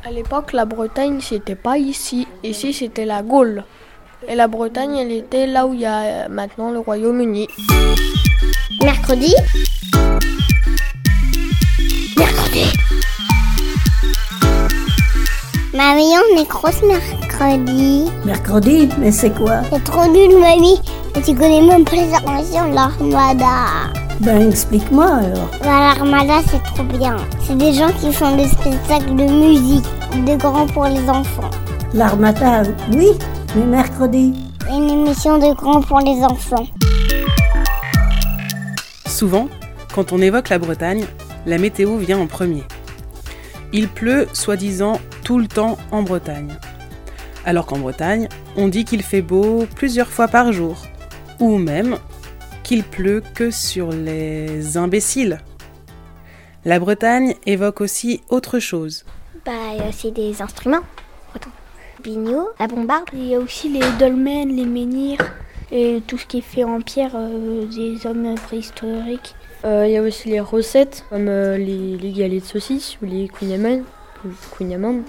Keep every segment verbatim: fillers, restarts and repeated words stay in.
À l'époque, la Bretagne, c'était pas ici. Ici, c'était la Gaule. Et la Bretagne, elle était là où il y a maintenant le Royaume-Uni. Mercredi. Mercredi. Mamie, on est grosse mercredi. Mercredi? Mais c'est quoi? C'est trop nul, mamie. Et tu connais même pas les inventions de l'Armada. Ben, explique-moi alors. Ben, l'Armada, c'est trop bien. C'est des gens qui font des spectacles de musique, de grands pour les enfants. L'Armada, oui, mais mercredi. Une émission de grands pour les enfants. Souvent, quand on évoque la Bretagne, la météo vient en premier. Il pleut, soi-disant, tout le temps en Bretagne. Alors qu'en Bretagne, on dit qu'il fait beau plusieurs fois par jour. Ou même qu'il pleut que sur les imbéciles. La Bretagne évoque aussi autre chose. Bah, il y a aussi des instruments. Attends. Biniou, la bombarde. Il y a aussi les dolmens, les menhirs et tout ce qui est fait en pierre euh, des hommes préhistoriques. Euh, il y a aussi les recettes comme euh, les, les galettes de saucisses ou les kouign-amann. Kouign-amann.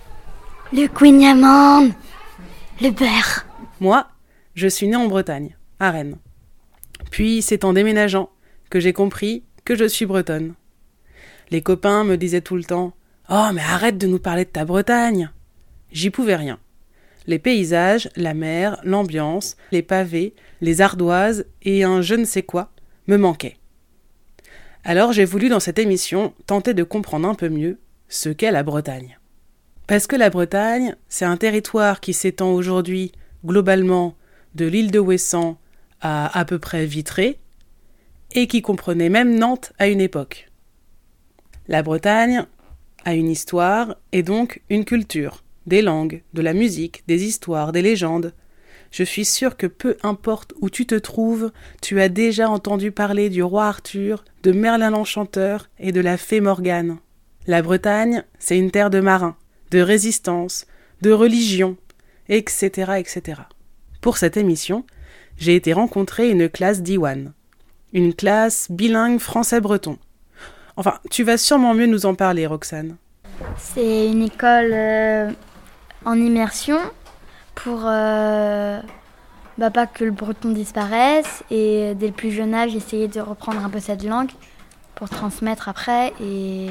Le kouign-amann, le beurre. Moi, je suis née en Bretagne, à Rennes. Puis c'est en déménageant que j'ai compris que je suis bretonne. Les copains me disaient tout le temps « Oh, mais arrête de nous parler de ta Bretagne !» J'y pouvais rien. Les paysages, la mer, l'ambiance, les pavés, les ardoises et un je ne sais quoi me manquaient. Alors j'ai voulu dans cette émission tenter de comprendre un peu mieux ce qu'est la Bretagne. Parce que la Bretagne, c'est un territoire qui s'étend aujourd'hui globalement de l'île de Ouessant à à peu près Vitré et qui comprenait même Nantes à une époque. La Bretagne a une histoire et donc une culture, des langues, de la musique, des histoires, des légendes. Je suis sûre que peu importe où tu te trouves, tu as déjà entendu parler du roi Arthur, de Merlin l'Enchanteur et de la fée Morgane. La Bretagne, c'est une terre de marins, de résistance, de religion, et cetera, et cetera. Pour cette émission, j'ai été rencontrer une classe d'Iwan, une classe bilingue français-breton. Enfin, tu vas sûrement mieux nous en parler, Roxane. C'est une école euh, en immersion pour euh, bah, pas que le breton disparaisse et dès le plus jeune âge essayer de reprendre un peu cette langue pour transmettre après et,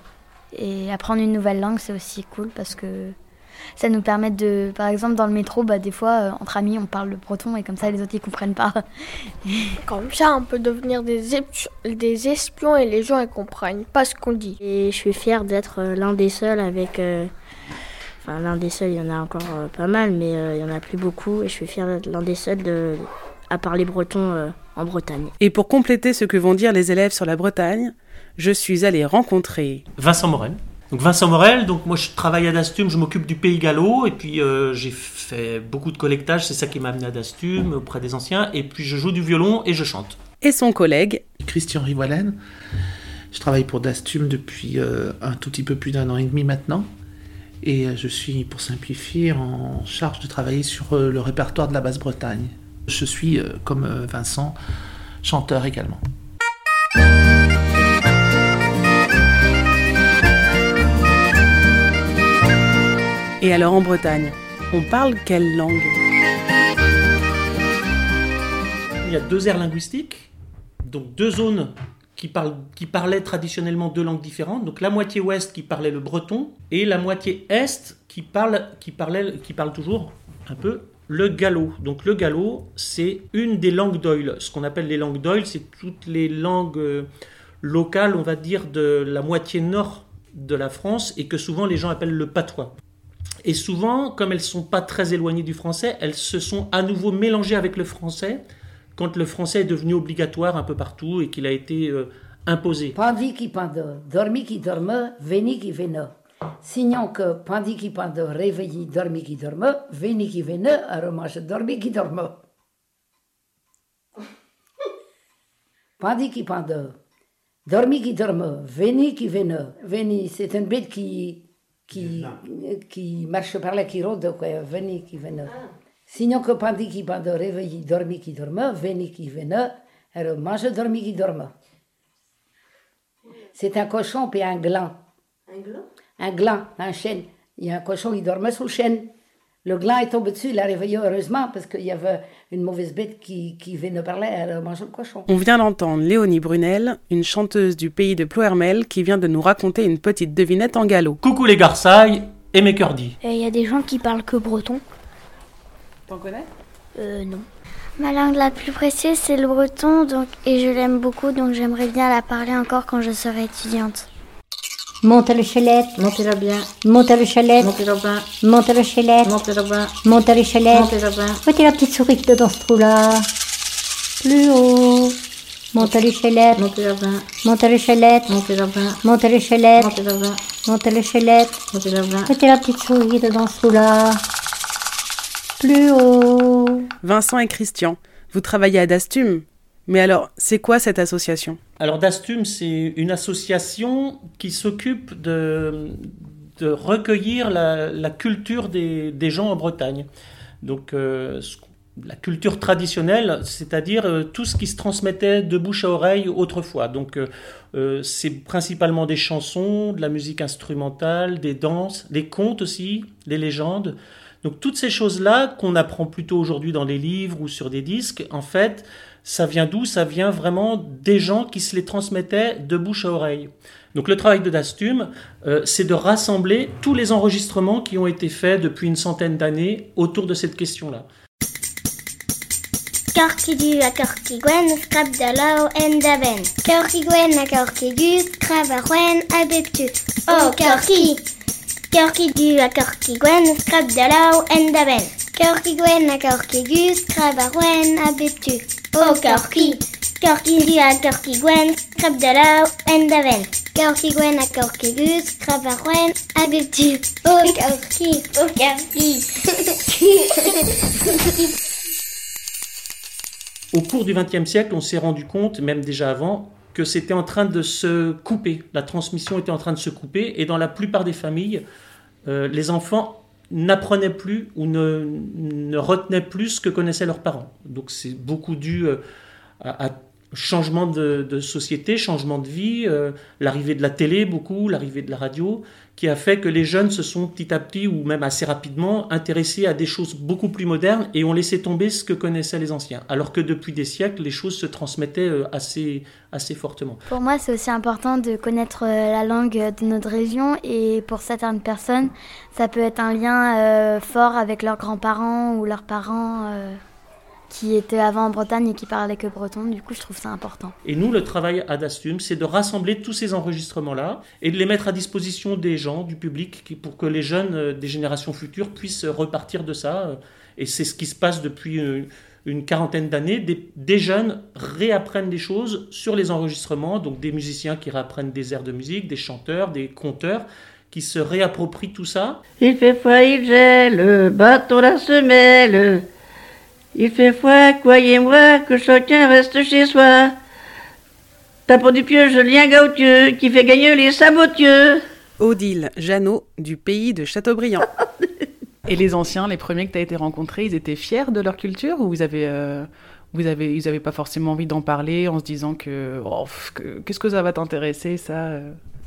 et apprendre une nouvelle langue, c'est aussi cool parce que ça nous permet de, par exemple dans le métro, bah, des fois euh, entre amis on parle le breton et comme ça les autres ils comprennent pas. Comme ça on peut devenir des, espions, des espions et les gens ils comprennent pas ce qu'on dit. Et je suis fière d'être l'un des seuls avec... Euh, enfin l'un des seuls, il y en a encore euh, pas mal, mais euh, il y en a plus beaucoup et je suis fière d'être l'un des seuls de, à parler breton euh, en Bretagne. Et pour compléter ce que vont dire les élèves sur la Bretagne, je suis allée rencontrer... Vincent Morel. Donc Vincent Morel, donc moi je travaille à Dastum, je m'occupe du Pays Gallo et puis euh, j'ai fait beaucoup de collectage, c'est ça qui m'a amené à Dastum auprès des anciens et puis je joue du violon et je chante. Et son collègue Christian Rivoalen, je travaille pour Dastum depuis euh, un tout petit peu plus d'un an et demi maintenant et euh, je suis, pour simplifier, en charge de travailler sur euh, le répertoire de la Basse-Bretagne. Je suis, euh, comme euh, Vincent, chanteur également. Et alors en Bretagne, on parle quelle langue ? Il y a deux aires linguistiques, donc deux zones qui, parlent, qui parlaient traditionnellement deux langues différentes. Donc la moitié ouest qui parlait le breton et la moitié est qui parle, qui parlait, qui parle toujours un peu le gallo. Donc le gallo, c'est une des langues d'Oïl. Ce qu'on appelle les langues d'Oïl, c'est toutes les langues euh, locales, on va dire, de la moitié nord de la France et que souvent les gens appellent le patois. Et souvent, comme elles ne sont pas très éloignées du français, elles se sont à nouveau mélangées avec le français quand le français est devenu obligatoire un peu partout et qu'il a été euh, imposé. Pandi qui pando, dormi qui dorme, veni qui vene. Sinon que pandi qui pando, réveilli, dormi qui dorme, veni qui vene, aromage dormi qui dorme. Pandi qui pando, dormi qui dorme, veni qui vene. Veni, c'est une bête qui... Qui, qui marche par là, qui rôde, quoi, veni qui vene. Ah. Sinon que pandi qui pando, réveilli, dormi qui dorme, veni qui vene, alors mange dormi qui dorme. C'est un cochon puis un gland. Un gland? un gland, un chêne. Il y a un cochon qui dormait sous le chêne. Le gland est tombé dessus, il a réveillé heureusement parce qu'il y avait une mauvaise bête qui, qui venait parler, elle a mangé le cochon. On vient d'entendre Léonie Brunel, une chanteuse du pays de Ploërmel, qui vient de nous raconter une petite devinette en gallo. Coucou les garçailles et mes cœurdis. Il y a des gens qui parlent que breton. T'en connais ? Euh, non. Ma langue la plus précieuse, c'est le breton, donc, et je l'aime beaucoup, donc j'aimerais bien la parler encore quand je serai étudiante. Monte à l'échelette, Montez-la bien, monte à l'échelette, montez-la bien, monte à l'échelette, montez-la bien, monte à l'échelette. montez-la bien. Mettez la petite souris dedans ce trou-là. Plus haut. Monte à l'échelette, Montez-la bien, monte à l'échelette, montez-la bien, monte à l'échelette, montez-la bien, monte à l'échelette. montez-la bien. Mettez la petite souris dedans ce trou-là. Plus haut. Vincent et Christian, vous travaillez à Dastum. Mais alors, c'est quoi cette association ? Alors Dastum, c'est une association qui s'occupe de, de recueillir la, la culture des, des gens en Bretagne. Donc euh, la culture traditionnelle, c'est-à-dire euh, tout ce qui se transmettait de bouche à oreille autrefois. Donc euh, c'est principalement des chansons, de la musique instrumentale, des danses, des contes aussi, des légendes. Donc toutes ces choses-là qu'on apprend plutôt aujourd'hui dans les livres ou sur des disques, en fait, ça vient d'où ? Ça vient vraiment des gens qui se les transmettaient de bouche à oreille. Donc le travail de Dastum, euh, c'est de rassembler tous les enregistrements qui ont été faits depuis une centaine d'années autour de cette question-là. Corkidu a corkigwen, scrap de l'eau en d'aven. Corkigwen a corkigus, cravarouen a beptu. Oh, corki! Corkidu a corkigwen, scrap de l'eau en d'aven. Corkigwen a corkigus, cravarouen a beptu. Oh, corki! Corkidu a corkigwen, scrap de l'eau en d'aven. Corkigwen a corkigus, cravarouen a beptu. Oh, corki! Oh, corki! Au cours du vingtième siècle, on s'est rendu compte, même déjà avant, que c'était en train de se couper. La transmission était en train de se couper et dans la plupart des familles, euh, les enfants n'apprenaient plus ou ne, ne retenaient plus ce que connaissaient leurs parents. Donc c'est beaucoup dû euh, à, à changement de, de société, changement de vie, euh, l'arrivée de la télé beaucoup, l'arrivée de la radio, qui a fait que les jeunes se sont petit à petit, ou même assez rapidement, intéressés à des choses beaucoup plus modernes et ont laissé tomber ce que connaissaient les anciens. Alors que depuis des siècles, les choses se transmettaient assez, assez fortement. Pour moi, c'est aussi important de connaître la langue de notre région et pour certaines personnes, ça peut être un lien euh, fort avec leurs grands-parents ou leurs parents euh, qui étaient avant en Bretagne et qui parlaient que breton. Du coup, je trouve ça important. Et nous, le travail à Dastum, c'est de rassembler tous ces enregistrements-là et de les mettre à disposition des gens, du public, qui, pour que les jeunes euh, des générations futures puissent repartir de ça. Et c'est ce qui se passe depuis une, une quarantaine d'années. Des, des jeunes réapprennent des choses sur les enregistrements, donc des musiciens qui réapprennent des airs de musique, des chanteurs, des conteurs, qui se réapproprient tout ça. Il fait froid, il gèle, bateau la semelle. Il fait froid, croyez-moi, que chacun reste chez soi. Tapant du pieu, je lis un gautieux qui fait gagner les sabotieux. Odile Jeannot, du pays de Châteaubriand. Et les anciens, les premiers que tu as été rencontrés, ils étaient fiers de leur culture ou vous avez, euh, vous avez, ils n'avaient pas forcément envie d'en parler en se disant que, oh, que qu'est-ce que ça va t'intéresser, ça euh...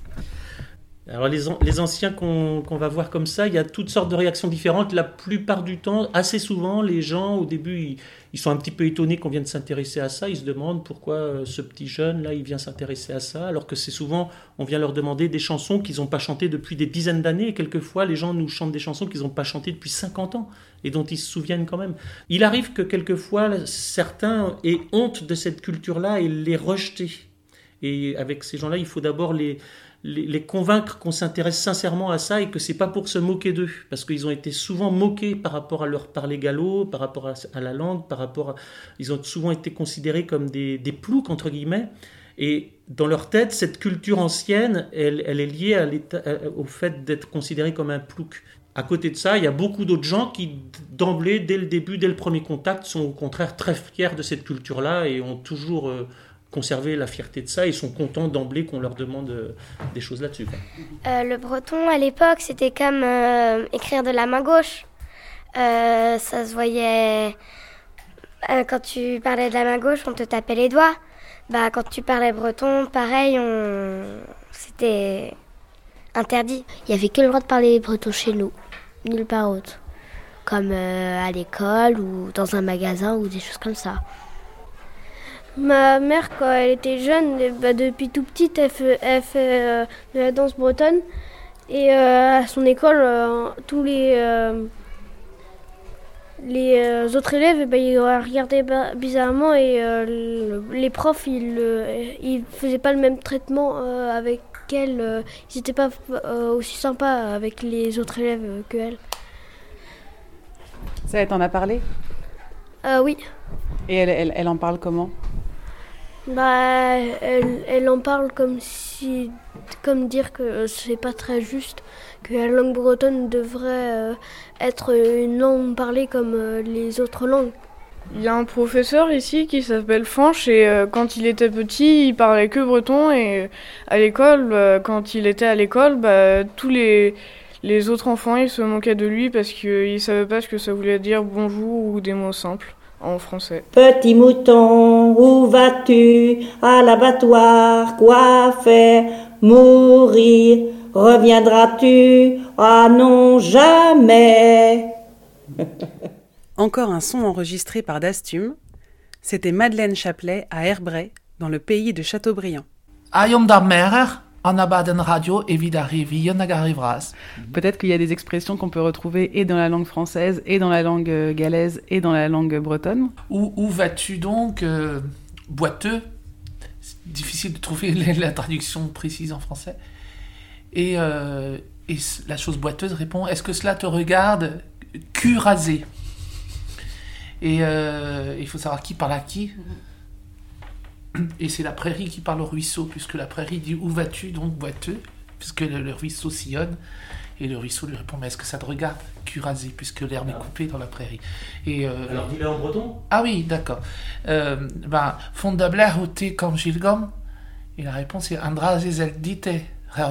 Alors les, an- les anciens qu'on, qu'on va voir comme ça, il y a toutes sortes de réactions différentes. La plupart du temps, assez souvent, les gens, au début, ils, ils sont un petit peu étonnés qu'on vienne s'intéresser à ça. Ils se demandent pourquoi euh, ce petit jeune-là, il vient s'intéresser à ça, alors que c'est souvent, on vient leur demander des chansons qu'ils n'ont pas chantées depuis des dizaines d'années. Et quelquefois, les gens nous chantent des chansons qu'ils n'ont pas chantées depuis cinquante ans et dont ils se souviennent quand même. Il arrive que quelquefois, certains aient honte de cette culture-là et les rejeter. Et avec ces gens-là, il faut d'abord les... Les, les convaincre qu'on s'intéresse sincèrement à ça et que c'est pas pour se moquer d'eux, parce qu'ils ont été souvent moqués par rapport à leur parler gallo, par rapport à, à la langue, par rapport à, ils ont souvent été considérés comme des, des ploucs entre guillemets, et dans leur tête cette culture ancienne elle, elle est liée à l'état, au fait d'être considéré comme un plouc. À côté de ça, il y a beaucoup d'autres gens qui d'emblée, dès le début, dès le premier contact, sont au contraire très fiers de cette culture-là et ont toujours euh, conserver la fierté de ça, ils sont contents d'emblée qu'on leur demande euh, des choses là-dessus. Euh, le breton, à l'époque, c'était comme euh, écrire de la main gauche. Euh, ça se voyait... Euh, quand tu parlais de la main gauche, on te tapait les doigts. Bah, quand tu parlais breton, pareil, on... c'était interdit. Il n'y avait que le droit de parler breton chez nous, nulle part autre. Comme euh, à l'école ou dans un magasin ou des choses comme ça. Ma mère, quand elle était jeune, bah, depuis tout petite, elle fait, elle fait euh, de la danse bretonne. Et euh, à son école, euh, tous les, euh, les euh, autres élèves, bah, ils regardaient bizarrement et euh, le, les profs, ils ne faisaient pas le même traitement euh, avec elle. Euh, ils n'étaient pas euh, aussi sympas avec les autres élèves euh, que elle. Ça, elle t'en a parlé ? euh, Oui. Et elle, elle, elle en parle comment ? Bah, elle, elle en parle comme si, comme dire que c'est pas très juste, que la langue bretonne devrait euh, être une langue parlée comme euh, les autres langues. Il y a un professeur ici qui s'appelle Fanch et euh, quand il était petit, il parlait que breton et à l'école, bah, quand il était à l'école, bah, tous les, les autres enfants ils se moquaient de lui parce qu'ils ne savaient pas ce que ça voulait dire bonjour ou des mots simples en français. Petit mouton, où vas-tu? À l'abattoir, quoi faire? Mourir, reviendras-tu? Ah non, jamais. Encore un son enregistré par Dastum. C'était Madeleine Chaplet à Herbray, dans le pays de Châteaubriand. Ayom da merer, an abaden radio evit arrivi an agarivras. Peut-être qu'il y a des expressions qu'on peut retrouver et dans la langue française, et dans la langue galaise, et dans la langue bretonne. Où, où vas-tu donc, euh, boiteux? C'est difficile de trouver la traduction précise en français. Et, euh, et la chose boiteuse répond, est-ce que cela te regarde? Cul rasé. Et euh, il faut savoir qui parle à qui. Et c'est la prairie qui parle au ruisseau, puisque la prairie dit « Où vas-tu ?» donc boiteux, puisque le, le ruisseau sillonne. Et le ruisseau lui répond « Mais est-ce que ça te regarde, cul rasé, puisque l'herbe est coupée dans la prairie ?» Et euh, alors dis-le en breton. Ah oui, d'accord. Euh, ben, fond de blaire ou t'es comme Gilgom. Et la réponse est « Andra zezel dite, redouzet. »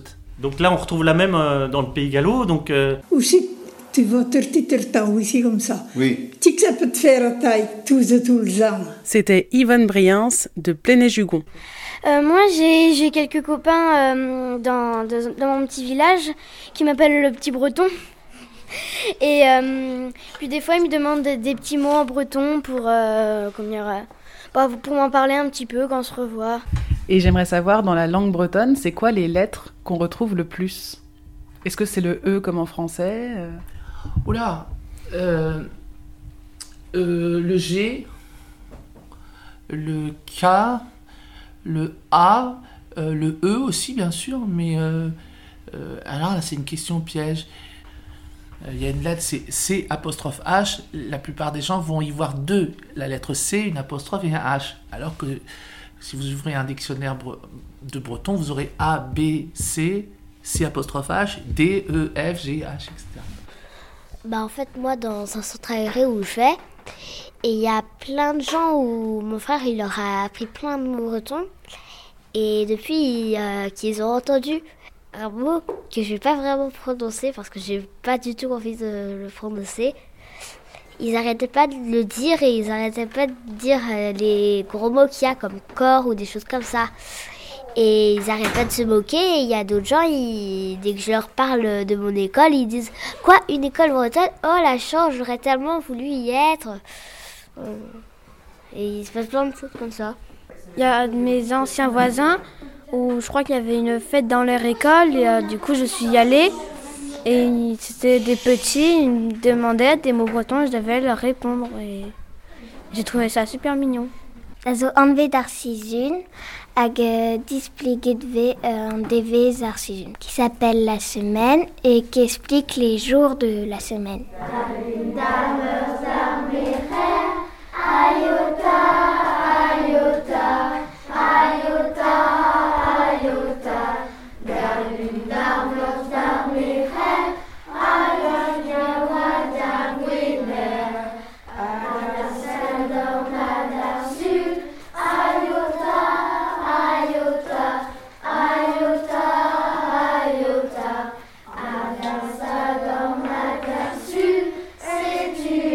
Donc là, on retrouve la même euh, dans le Pays Gallo. Donc, euh... Aussi, tu vas te titer ici comme ça. Oui. Tu sais que ça peut te faire à taille tous et tous les ans. C'était Yvonne Briens de Pléné-Jugon. Euh, moi, j'ai, j'ai quelques copains euh, dans, dans, dans mon petit village qui m'appellent le petit breton. Et euh, puis des fois, ils me demandent des petits mots en breton pour, euh, comment dire, euh, pour m'en parler un petit peu quand on se revoit. Et j'aimerais savoir, dans la langue bretonne, c'est quoi les lettres qu'on retrouve le plus ? Est-ce que c'est le E comme en français ? Oula, euh, euh, le G, le K, le A, euh, le E aussi bien sûr, mais euh, euh, alors là c'est une question piège. Il y a une lettre, c'est C apostrophe H, la plupart des gens vont y voir deux, la lettre C, une apostrophe et un H, alors que si vous ouvrez un dictionnaire de breton, vous aurez A, B, C, C apostrophe H, D, E, F, G, H, et cetera. Bah en fait, moi, dans un centre aéré où je vais, et il y a plein de gens où mon frère, il leur a appris plein de mots bretons. Et depuis euh, qu'ils ont entendu un mot que je vais pas vraiment prononcer parce que j'ai pas du tout envie de le prononcer, ils arrêtaient pas de le dire et ils arrêtaient pas de dire euh, les gros mots qu'il y a comme corps ou des choses comme ça. Et ils n'arrêtent pas de se moquer. Et il y a d'autres gens, ils, dès que je leur parle de mon école, ils disent « Quoi, une école bretonne? Oh la chance, j'aurais tellement voulu y être !» Et il se passe plein de choses comme ça. Il y a mes anciens voisins où je crois qu'il y avait une fête dans leur école. Et euh, du coup, je suis y allée. Et c'était des petits, ils me demandaient des mots bretons, je devais leur répondre. Et j'ai trouvé ça super mignon. Also on weet Arcisune hag displiqué un D V Arcisune qui s'appelle la semaine et qui explique les jours de la semaine. C'est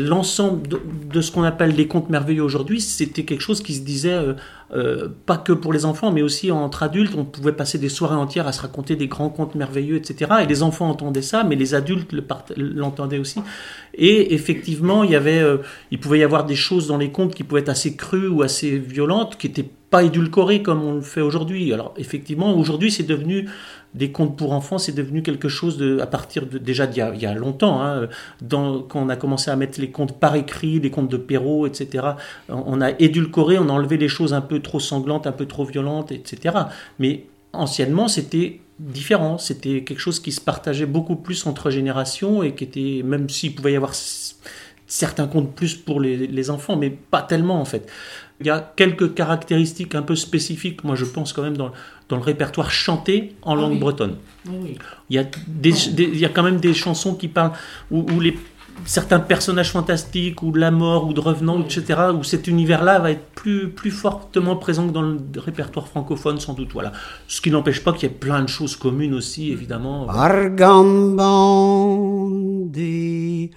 l'ensemble de, de ce qu'on appelle les contes merveilleux aujourd'hui, c'était quelque chose qui se disait euh, euh, pas que pour les enfants, mais aussi entre adultes. On pouvait passer des soirées entières à se raconter des grands contes merveilleux, et cetera. Et les enfants entendaient ça, mais les adultes le part- l'entendaient aussi. Et effectivement, il y avait, euh, il pouvait y avoir des choses dans les contes qui pouvaient être assez crues ou assez violentes, qui n'étaient pas édulcorées comme on le fait aujourd'hui. Alors effectivement, aujourd'hui, c'est devenu des contes pour enfants, c'est devenu quelque chose de, à partir de, déjà d'il y a, il y a longtemps, hein, dans, quand on a commencé à mettre les contes par écrit, les contes de Perrault, et cetera. On a édulcoré, on a enlevé les choses un peu trop sanglantes, un peu trop violentes, et cetera. Mais anciennement, c'était différent, c'était quelque chose qui se partageait beaucoup plus entre générations et qui était, même s'il pouvait y avoir certains contes plus pour les, les enfants, mais pas tellement en fait. Il y a quelques caractéristiques un peu spécifiques, moi je pense quand même dans, dans le répertoire chanté en langue ah oui. bretonne. Ah oui. Il y a des, des, il y a quand même des chansons qui parlent où, où les certains personnages fantastiques ou de la mort ou de revenants, oui. et cetera, où cet univers-là va être plus, plus fortement présent que dans le répertoire francophone, sans doute. Voilà. Ce qui n'empêche pas qu'il y ait plein de choses communes aussi, évidemment. Argambandi,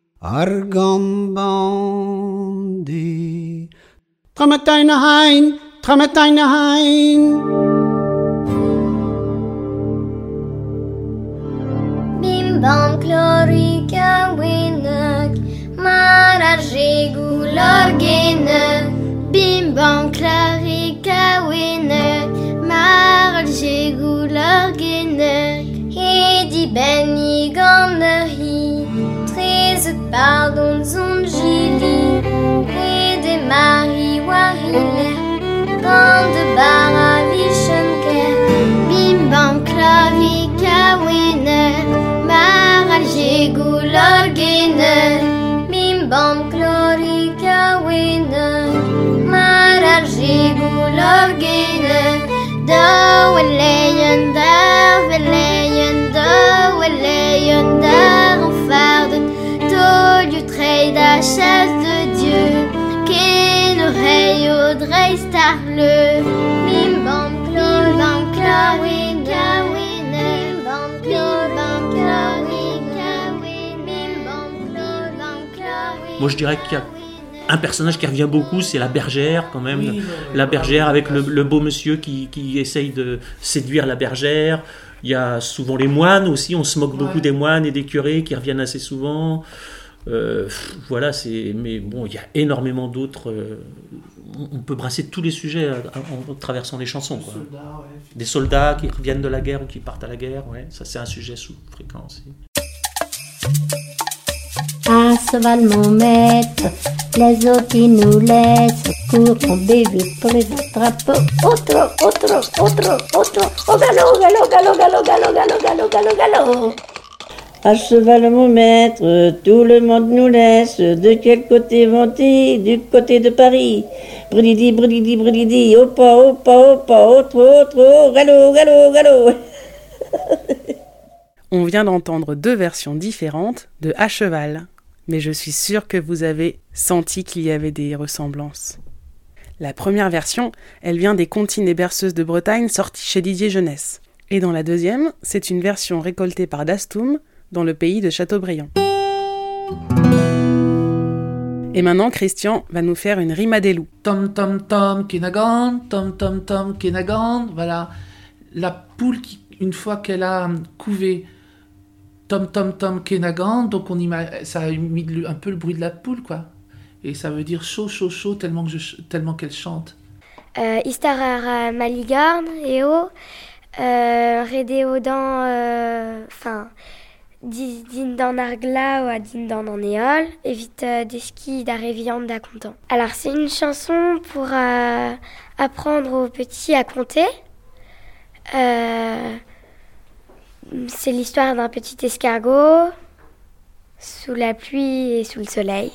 Argambandi, Trametain hein, Trametain hein. Bim bam chlorica winnock, maragegu lorgenek. Bim bam chlorica winnock, maragegu lorgenek. Hedi benny gannehi, treize pardon zongili. Hedi mari wariller, gande bara vichenker. Bim bam chlorica winnock. Maragegu lorgenek, bim bam chlorica winnock. Maragegu lorgenek, do weleyen dar weleyen do weleyen dar enfarde, to du trade à chasse de Dieu, qu'en oreille audrey starle, bim bam chlorica winnock. Moi, je dirais qu'il y a un personnage qui revient beaucoup, c'est la bergère, quand même. Oui, la bergère avec le, le beau monsieur qui, qui essaye de séduire la bergère. Il y a souvent les moines aussi, on se moque ouais. beaucoup des moines et des curés qui reviennent assez souvent. Euh, voilà, c'est... Mais bon, il y a énormément d'autres... Euh, on peut brasser tous les sujets en, en traversant les chansons. Quoi. Soldats, ouais. Des soldats qui reviennent de la guerre ou qui partent à la guerre, ouais. Ça c'est un sujet sous fréquent aussi. Un cheval mon maître, les autres ils nous laissent, courons bébé pour les attraper. Autre, autre, autre, autre, au galop, galop, galop, galop, galop, galop, galop, galop, galop. À cheval mon maître, tout le monde nous laisse, de quel côté vont-ils? Du côté de Paris. Brididi, brididi, brididi, au pas, au pas, au pas, autre, autre, au galop, galop, galop. On vient d'entendre deux versions différentes de À cheval, mais je suis sûre que vous avez senti qu'il y avait des ressemblances. La première version, elle vient des Comptines et berceuses de Bretagne sorties chez Didier Jeunesse. Et dans la deuxième, c'est une version récoltée par Dastoum dans le pays de Châteaubriand. Et maintenant, Christian va nous faire une rime à des loups. Tom tom tom kenagan, tom tom tom kenagan. Voilà, la poule qui, une fois qu'elle a couvé tom tom tom kenagan, donc on ima- ça a mis un peu le bruit de la poule, quoi. Et ça veut dire chaud chaud chaud tellement que je, tellement qu'elle chante. Euh, Istarara maligarn eo, euh, redéodan, enfin. Euh, Din dan argla ou à din dan en éole, évite euh, des skis d'arréviande d'à content. Alors c'est une chanson pour euh, apprendre aux petits à compter. Euh, c'est l'histoire d'un petit escargot sous la pluie et sous le soleil.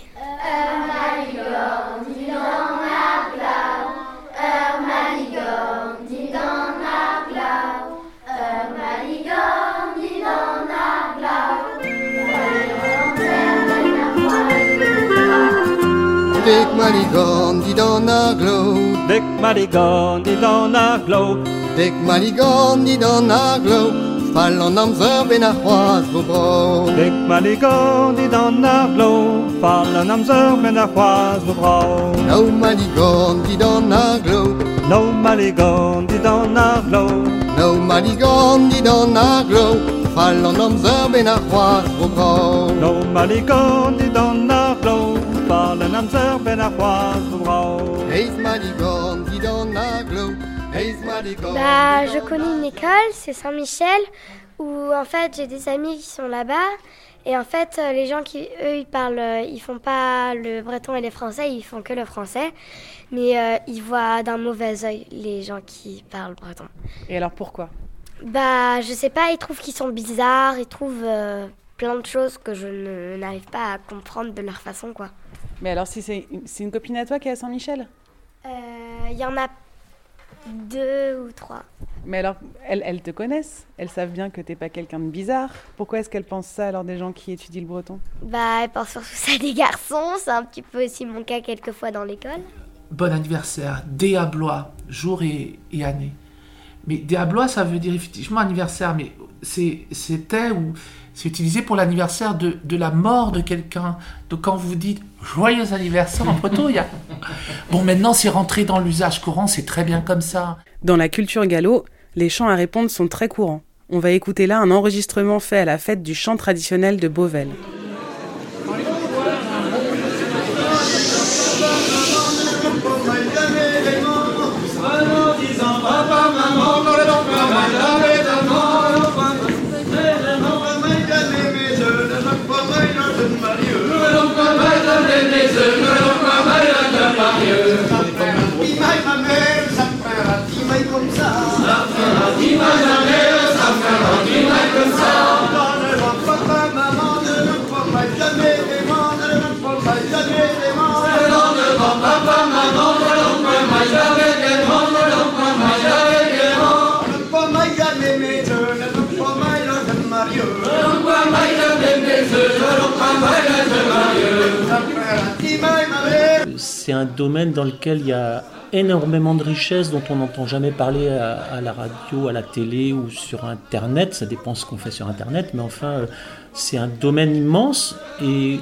Dick Maligon dit dans Aglo, Dick Maligon dit dans Aglo, Dick Maligon dit dans Aglo, fall on amzer ben a c'hoaz vo bro. Dek maligorn dan ar glo, fall on amzer ben a c'hoaz vo bro. No maligorn dan ar glo, no maligorn dan ar glo, no maligorn dan ar glo, fall on amzer ben a c'hoaz vo bro. No maligorn dan ar glo, fall on amzer ben a c'hoaz vo bro. Heiz maligorn dan ar glo. Bah, je connais une école, c'est Saint-Michel, où en fait j'ai des amis qui sont là-bas. Et en fait, les gens qui, eux, ils parlent, ils font pas le breton et les français, ils font que le français. Mais euh, ils voient d'un mauvais œil les gens qui parlent breton. Et alors pourquoi ? Bah, je sais pas, ils trouvent qu'ils sont bizarres, ils trouvent euh, plein de choses que je ne, n'arrive pas à comprendre de leur façon, quoi. Mais alors, si c'est, c'est une copine à toi qui est à Saint-Michel ? Il y en a deux ou trois. Mais alors, elles, elles te connaissent ? Elles savent bien que t'es pas quelqu'un de bizarre. Pourquoi est-ce qu'elles pensent ça alors des gens qui étudient le breton ? Bah, elles pensent surtout ça des garçons. C'est un petit peu aussi mon cas quelquefois dans l'école. Bon anniversaire, Dea Blois, jour et, et année. Mais Dea Blois, ça veut dire effectivement anniversaire, mais c'est, c'était ou c'est utilisé pour l'anniversaire de, de la mort de quelqu'un. Donc quand vous dites joyeux anniversaire en breton, il y a... Bon, maintenant c'est rentré dans l'usage courant, c'est très bien comme ça. Dans la culture gallo, les chants à répondre sont très courants. On va écouter là un enregistrement fait à la fête du chant traditionnel de Beauvais. C'est un domaine dans lequel il y a énormément de richesses dont on n'entend jamais parler à, à la radio, à la télé ou sur Internet. Ça dépend ce qu'on fait sur Internet, mais enfin, c'est un domaine immense et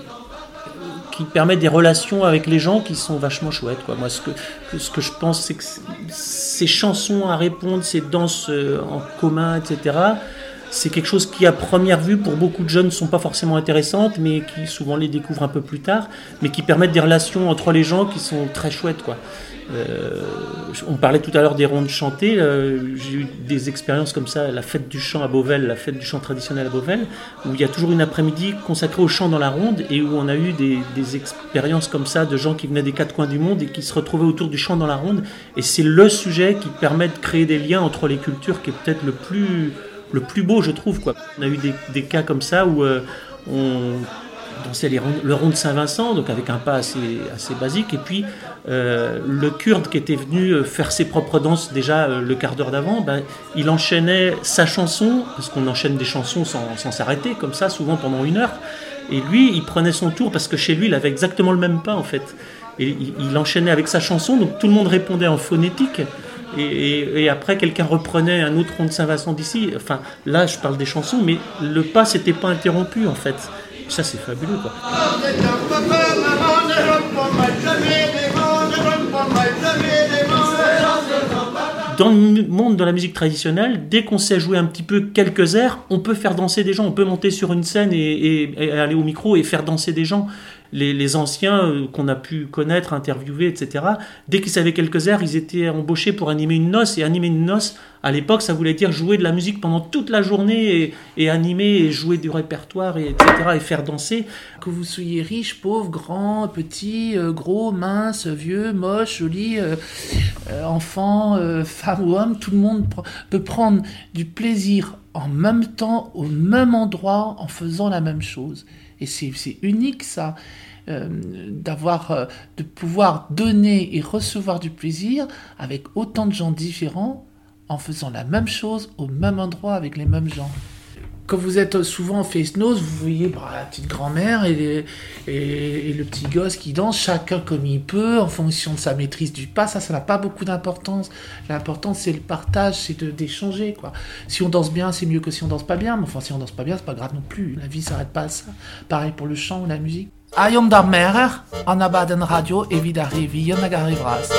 qui permet des relations avec les gens qui sont vachement chouettes, quoi. Moi, ce que, ce que je pense, c'est que ces chansons à répondre, ces danses en commun, et cetera, c'est quelque chose qui, à première vue, pour beaucoup de jeunes, ne sont pas forcément intéressantes, mais qui souvent les découvrent un peu plus tard, mais qui permettent des relations entre les gens qui sont très chouettes, quoi. Euh, on parlait tout à l'heure des rondes chantées, euh, j'ai eu des expériences comme ça, la fête du chant à Beauvais, la fête du chant traditionnel à Beauvais, où il y a toujours une après-midi consacrée au chant dans la ronde et où on a eu des, des expériences comme ça de gens qui venaient des quatre coins du monde et qui se retrouvaient autour du chant dans la ronde, et c'est le sujet qui permet de créer des liens entre les cultures qui est peut-être le plus, le plus beau, je trouve, quoi. On a eu des, des cas comme ça où euh, on dansait les rondes, le rond de Saint-Vincent, donc avec un pas assez, assez basique, et puis euh, le Kurde qui était venu faire ses propres danses déjà euh, le quart d'heure d'avant, ben, il enchaînait sa chanson, parce qu'on enchaîne des chansons sans, sans s'arrêter, comme ça, souvent pendant une heure, et lui, il prenait son tour, parce que chez lui, il avait exactement le même pas, en fait, et il, il enchaînait avec sa chanson, donc tout le monde répondait en phonétique, et, et, et après, quelqu'un reprenait un autre rond de Saint-Vincent d'ici, enfin, là, je parle des chansons, mais le pas s'était pas interrompu, en fait. Ça, c'est fabuleux, quoi. Dans le monde de la musique traditionnelle, dès qu'on sait jouer un petit peu quelques airs, on peut faire danser des gens, on peut monter sur une scène et, et, et aller au micro et faire danser des gens. Les, les anciens euh, qu'on a pu connaître, interviewer, et cetera, dès qu'ils savaient quelques airs, ils étaient embauchés pour animer une noce. Et animer une noce, à l'époque, ça voulait dire jouer de la musique pendant toute la journée et, et animer et jouer du répertoire, et, etc., et faire danser. Que vous soyez riche, pauvre, grand, petit, euh, gros, mince, vieux, moche, joli, euh, euh, enfant, euh, femme ou homme, tout le monde pr- peut prendre du plaisir en même temps, au même endroit, en faisant la même chose. Et c'est, c'est unique, ça, euh, d'avoir, euh, de pouvoir donner et recevoir du plaisir avec autant de gens différents, en faisant la même chose au même endroit avec les mêmes gens. quand vous êtes souvent en face-noz, vous voyez bah, la petite grand-mère et, les, et, et le petit gosse qui danse, chacun comme il peut, en fonction de sa maîtrise du pas. Ça, ça n'a pas beaucoup d'importance. L'important, c'est le partage, c'est de, d'échanger, quoi. Si on danse bien, c'est mieux que si on danse pas bien. Mais enfin, si on danse pas bien, c'est pas grave non plus. La vie s'arrête pas à ça. Pareil pour le chant ou la musique. Ayom da merer, an abaden radio, evit arrivi, yon hag arrivras.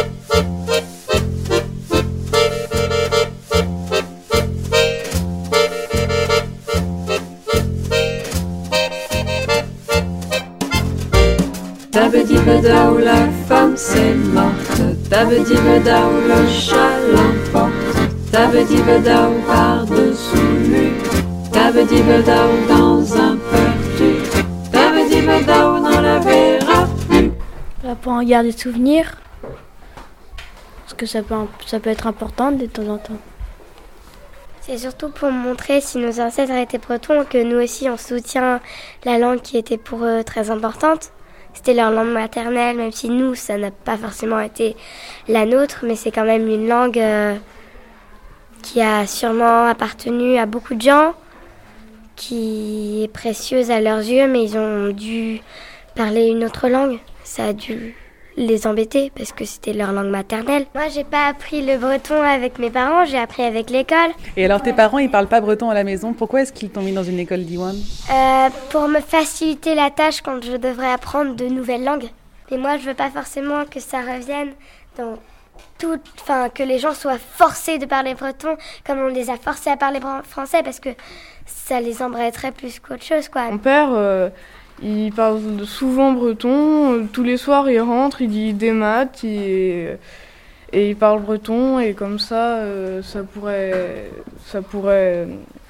Tabedibedao, la femme c'est morte. Tabedibedao, le chat l'emporte. Tabedibedao, par-dessous lui. Tabedibedao, dans un perdu. Tabedibedao, n'en la verra plus. Bah, pour en garder souvenir, parce que ça peut, ça peut être important de temps en temps. C'est surtout pour montrer, si nos ancêtres étaient bretons, que nous aussi on soutient la langue qui était pour eux très importante. C'était leur langue maternelle, même si nous, ça n'a pas forcément été la nôtre, mais c'est quand même une langue euh, qui a sûrement appartenu à beaucoup de gens, qui est précieuse à leurs yeux, mais ils ont dû parler une autre langue. Ça a dû les embêter parce que c'était leur langue maternelle. Moi, j'ai pas appris le breton avec mes parents, j'ai appris avec l'école. Et alors, tes parents, ils parlent pas breton à la maison. Pourquoi est-ce qu'ils t'ont mis dans une école diwan ? euh, Pour me faciliter la tâche quand je devrais apprendre de nouvelles langues. Et moi, je veux pas forcément que ça revienne dans tout, enfin, que les gens soient forcés de parler breton comme on les a forcés à parler français parce que ça les embêterait plus qu'autre chose, quoi. Mon père, euh, il parle souvent breton. Tous les soirs, il rentre, il dit des maths et, et il parle breton. Et comme ça, euh, ça pourrait, ça pourrait,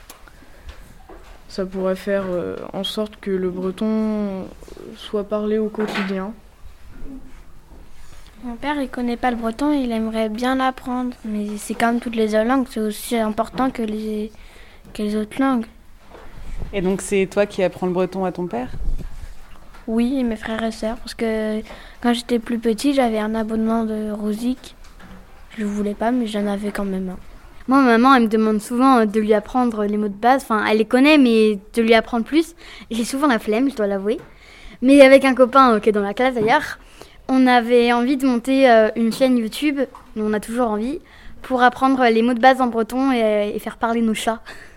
ça pourrait faire euh, en sorte que le breton soit parlé au quotidien. Mon père, il connaît pas le breton, il aimerait bien l'apprendre. Mais c'est comme toutes les autres langues, c'est aussi important que les, que les autres langues. Et donc c'est toi qui apprends le breton à ton père ? Oui, et mes frères et sœurs, parce que quand j'étais plus petit, j'avais un abonnement de Rosic. Je voulais pas, mais j'en avais quand même un. Moi, maman, elle me demande souvent de lui apprendre les mots de base. Enfin, elle les connaît, mais de lui apprendre plus. J'ai souvent la flemme, je dois l'avouer. Mais avec un copain euh, qui est dans la classe d'ailleurs, on avait envie de monter euh, une chaîne YouTube, on a toujours envie, pour apprendre les mots de base en breton et, et faire parler nos chats.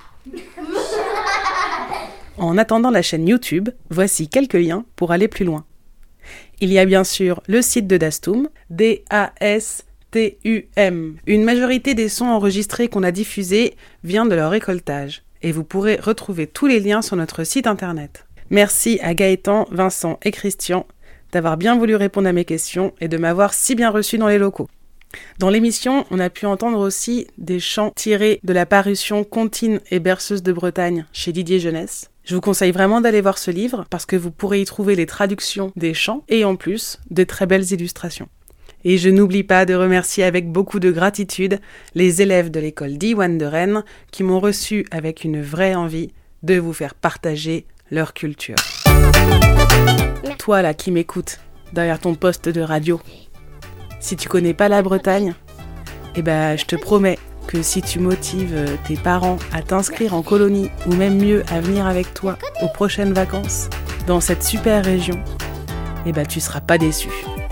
En attendant la chaîne YouTube, voici quelques liens pour aller plus loin. Il y a bien sûr le site de Dastum, D A S T U M. Une majorité des sons enregistrés qu'on a diffusés vient de leur récoltage. Et vous pourrez retrouver tous les liens sur notre site internet. Merci à Gaëtan, Vincent et Christian d'avoir bien voulu répondre à mes questions et de m'avoir si bien reçu dans les locaux. Dans l'émission, on a pu entendre aussi des chants tirés de la parution Comptines et berceuses de Bretagne chez Didier Jeunesse. Je vous conseille vraiment d'aller voir ce livre parce que vous pourrez y trouver les traductions des chants et en plus de très belles illustrations. Et je n'oublie pas de remercier avec beaucoup de gratitude les élèves de l'école Diwan de Rennes qui m'ont reçu avec une vraie envie de vous faire partager leur culture. Toi là qui m'écoutes derrière ton poste de radio, si tu connais pas la Bretagne, eh ben je te promets que si tu motives tes parents à t'inscrire en colonie ou même mieux à venir avec toi aux prochaines vacances dans cette super région, eh ben tu seras pas déçu.